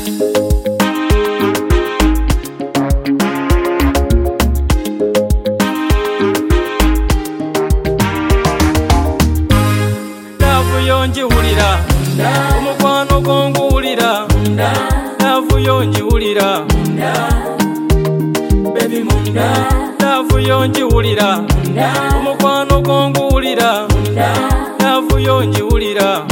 Njiwulira omukwano gonguwulira navuyo njiwulira baby munda navuyo njiwulira omukwano gonguwulira navuyo njiwulira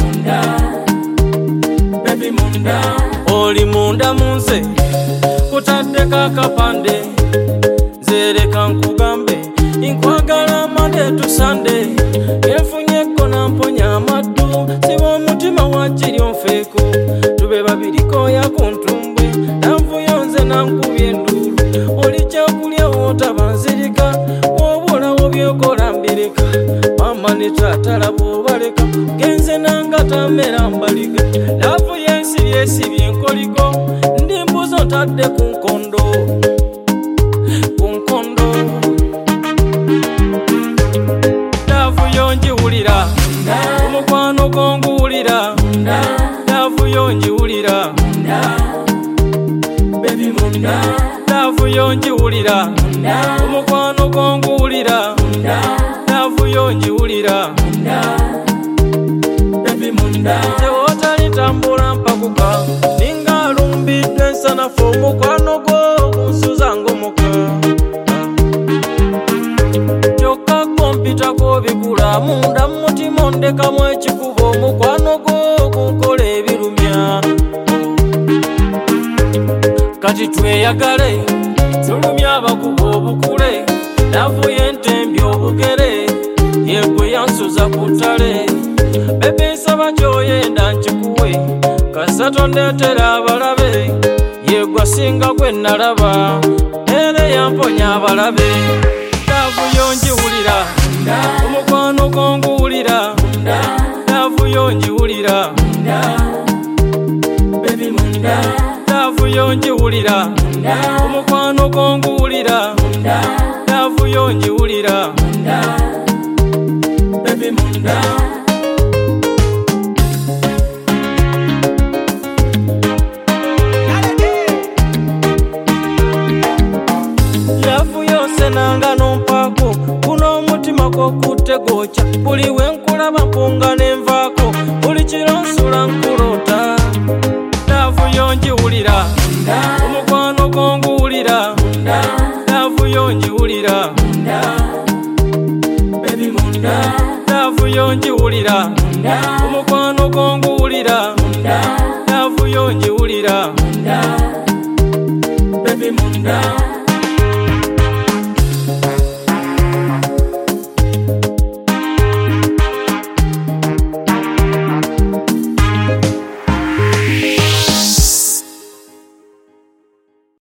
baby munda oli munda munze kutaddeko akapande nzereka nkugambe nkwagala Monday to Sunday enfunyeko namponya amaddu siba omutima wakiri onfeeko tube babiriko yakuntumbwe nanvuyo nze nankubye enduulu oli kyakulya wotabanzirika wobulawo byokola mbireka mama ne taata laba obaleka genze nanga tamera mbaliga laavu yensi yesibye enkoliko ndi mbuzo ntadde ku nkondo njiwulira omukwano gonguwulira navuyo njiwulira baby munda navuyo njiwulira omukwano gonguwulira navuyo njiwulira baby munda tewotalitambula mpakuka ninga alumbiddwe ensanafu omukwano gwo gunsuza ng'omuka mpitako bikula munda mumutima ondekamu ekikubo omukwano gwo gunkola ebirumya kati tweyagale tulumya abakuba obukule navuye entembi obugere yegwe yansuza ku ttale bebe nsaba kyoyenda nkikuwe kasa tondeetera abalabe yegwe asinga gwe nalaba era yamponya abalabe navuyo njiwulira omukwano gonguwulira navuyo njiwulira baby munda navuyo njiwulira omukwano gonguwulira navuyo njiwulira baby munda navuyo senanga nompako kuno omutima gwokutte gwokya buli wenkulaba mpunga nenvaako buli kiro nsula nkulota navuyo njiwulira omukwano gonguwulira navuyo njiwulira baby munda navuyo njiwulira omukwano gonguwulira navuyo njiwulira baby munda